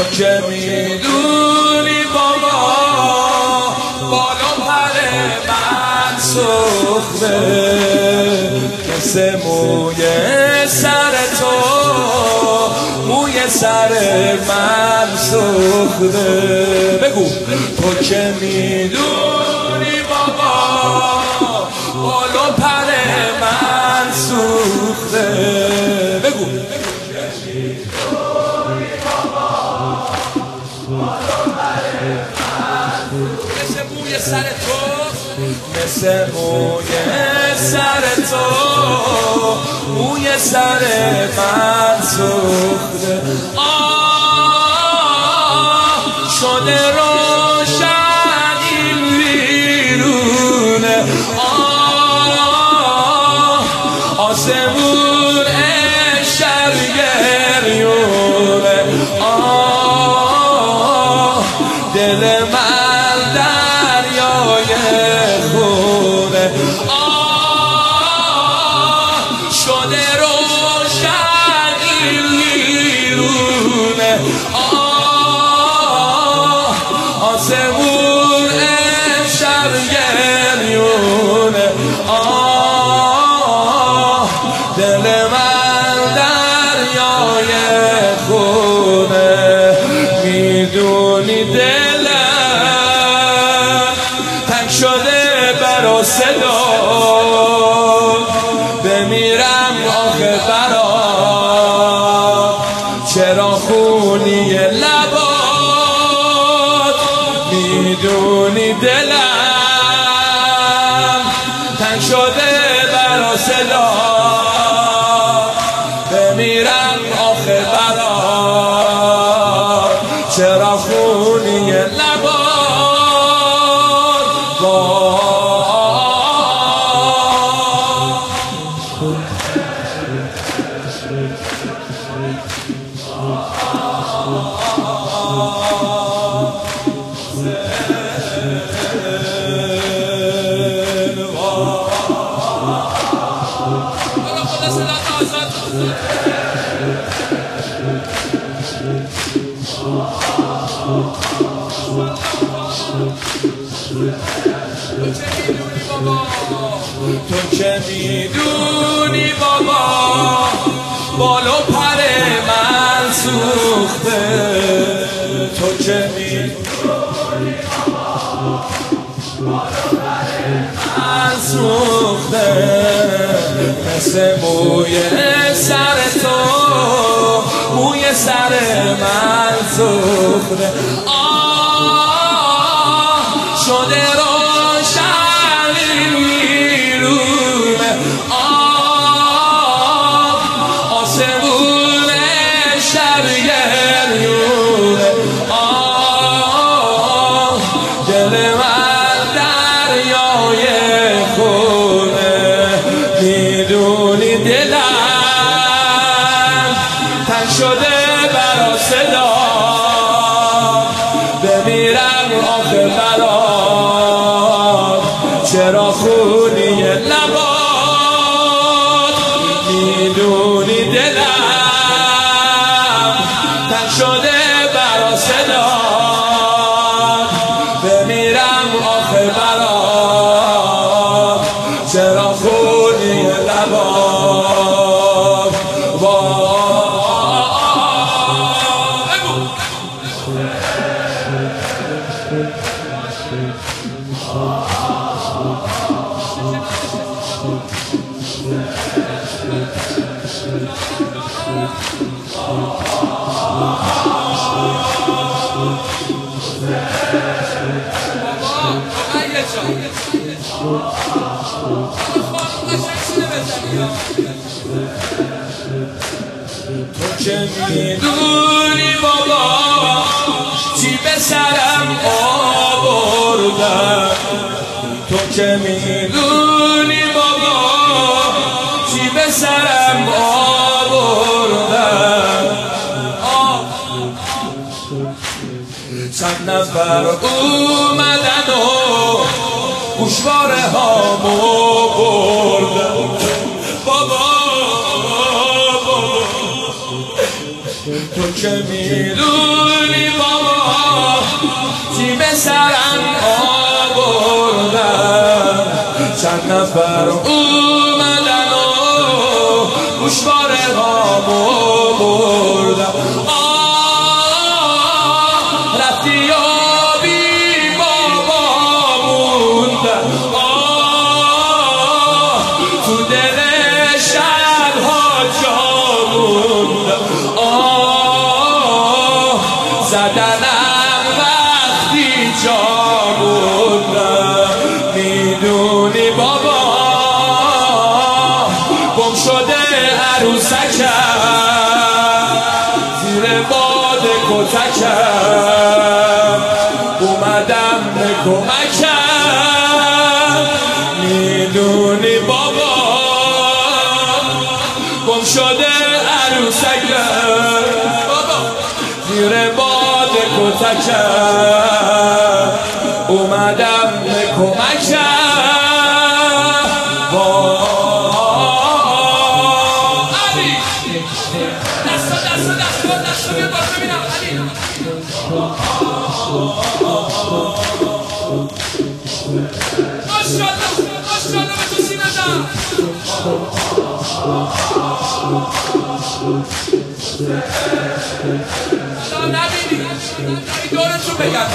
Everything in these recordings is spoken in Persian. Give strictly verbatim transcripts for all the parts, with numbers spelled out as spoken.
که میدونی بابا بالا پر من سوخته مثل موی سر تو موی سر من سوخته. بگو تو که میدونی بابا بالا پر من سوخته. بگو مثل موی سر تو مثل موی سر تو موی سر من سوخته. آه شده روشن این ویرونه. آه آسمون شب گریونه. آه دل من دریای خونه. آه شده روشن این ویرونه. آه آسمون شب گریونه. آه دل من دریای خونه. میدونی دلم تنگ شده برا صدا بمیرم آخه برا چرا خونی لبات. میدونی دلم تنگ شده برا صدا بمیرم آخه برا چرا خونی لبات. تو که میدونی بابا بالا پر من سوخته. تو که میدونی بابا بالا پر من سوخته مثل موی سر تو موی سر من سوخته. آه شده روشن این ویرونه. آه آسمون شب گریونه. آه دل من دریای خونه. میدونی دلم تنگ شده برا صدا بمیرم آخه برا چرا خونی لبات. میدونی دلم تنگ شده برا صدا بمیرم آخه برا چرا خونی لبات. تو که میدونی بابا چی به سرم آوردم. تو که میدونی بابا چی به سرم آوردم. چند نفر اومدن و گوشواره هامو بردن. بابا بابا تو که میدونی چند نفر اومدن و گوشواره هامو بردن آه رفتی و بی بابا موندن آه تو دل شبها جا موندن آه زدنم وقتی جا موندن میدونی بابا گم شده عروسکم زیر باد کتکم اومدم به کمکم میدونی بابا گم شده عروسکم زیر باد کتکم اومدم به کمکم نبینی دورتو بگم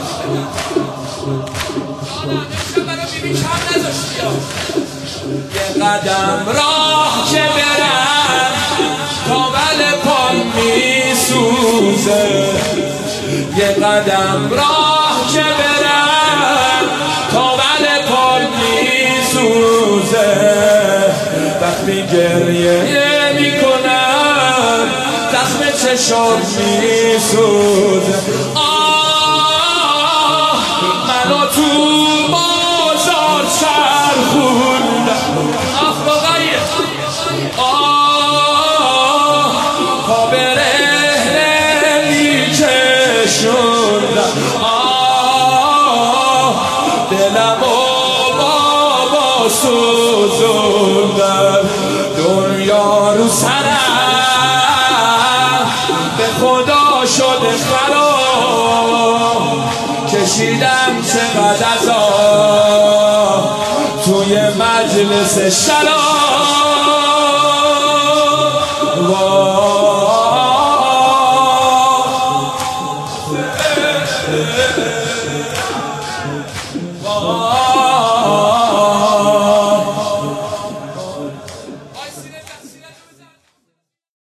یه قدم راه که برم تا بل پام میسوزه یه قدم راه که برم تا بل پام میسوزه وقتی گریه میکنم زخم چشم میسوزه آه منو تو بازار چرخوندم افراغیه آه پا به رهنه میکشوندم آه دلم و بابا سوزوندم دنیا رو سرم به خدا شده خراب کشیدم چقدر عذاب توی مجلس شراب